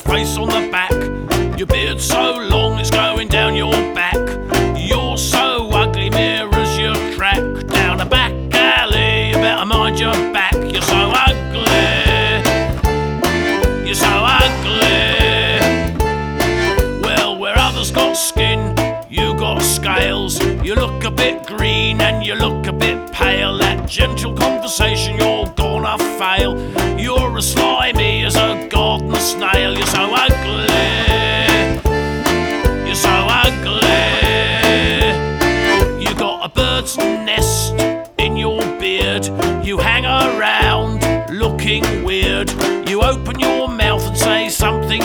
face on the back. Your beard's so long it's going down your back. You're so ugly, mirrors your track. Down a back alley, you better mind your back. You're so ugly, you're so ugly. Well, where others got skin, you got scales. You look a bit green and you look a bit pale. That gentle conversation, you're gonna fail. You're as slimy as a garden snail. You're so ugly, you're so ugly. You got a bird's nest in your beard. You hang around looking weird. You open your